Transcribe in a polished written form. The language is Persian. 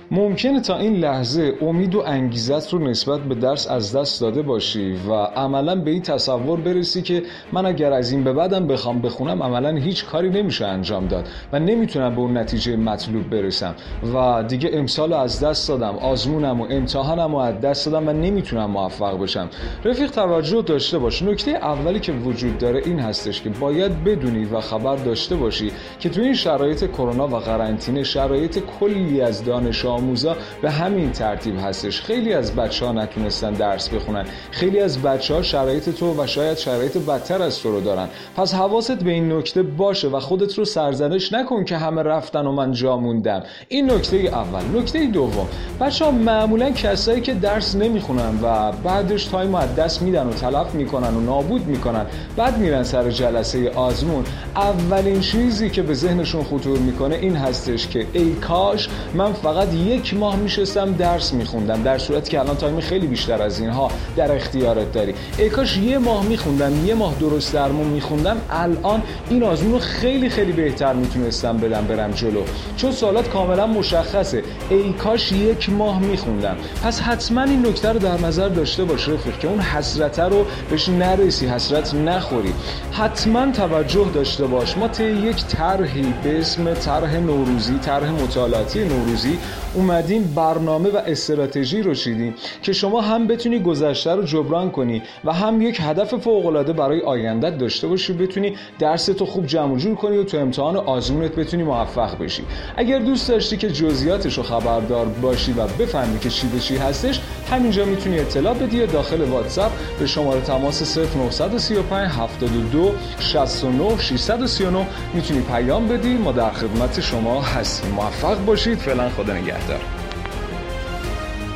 ممکنه تا این لحظه امید و انگیزت رو نسبت به درس از دست داده باشی و عملاً به این تصور برسی که من اگر از این به بعدم بخوام بخونم عملاً هیچ کاری نمیشه انجام داد و نمیتونم به اون نتیجه مطلوب برسم و دیگه امسال از دست دادم، آزمونم و امتحانم رو از دست دادم و نمیتونم موفق بشم. رفیق توجه داشته باش. نکته اولی که وجود داره این هستش که باید بدونی و خبر داشته باشی که تو این شرایط کرونا و قرنطینه شرایط کلی از دانش آموزا به همین ترتیب هستش. خیلی از بچه‌ها نتونستن درس بخونن، خیلی از بچه‌ها شرایط تو و شاید شرایط بدتر از تو رو دارن. پس حواست به این نکته باشه و خودت رو سرزنش نکن که همه رفتن و من جا موندم. این نکته اول. نکته دوم، بچه‌ها معمولا کسایی که درس نمیخونن و بعدش تایم از دست میدن و تلف میکنن و نابود میکنن، بعد میرن سر جلسه آزمون، اولین چیزی که به ذهنشون خطور میکنه این هستش که ای کاش من فقط 1 ماه میشستم درس میخوندم، در صورتی که الان تایم خیلی بیشتر از اینها در اختیارت داری. ای کاش 1 ماه میخوندم، 1 ماه درست درمون میخوندم، الان این آزمون رو خیلی خیلی بهتر میتونستم برم جلو. چون سوالات کاملا مشخصه. ای کاش 1 ماه میخوندم. پس حتما این نکته رو در نظر داشته باش رفیق که اون حسرت رو بهش نرسی، حسرت نخوری. حتما توجه داشته باش. ما طی یک طرحی به اسم طرح نوروزی، طرح مطالعاتی نوروزی اومدیم برنامه و استراتژی رو چیدیم که شما هم بتونی گذشته رو جبران کنی و هم یک هدف فوق‌العاده برای آینده‌ت داشته باشی، بتونی درستو خوب جمع جور کنی و تو امتحان آزمونت بتونی موفق بشی. اگر دوست داشتی که جزئیاتش رو خبردار باشی و بفهمی که چی به چی هستش، همینجا میتونی اطلاع بدی داخل واتساپ به شماره تماس 0935 72 69 639 میتونی پیام بدی. ما در خدمت شما هستیم. موفق باشید. فعلا خدا نگهدار.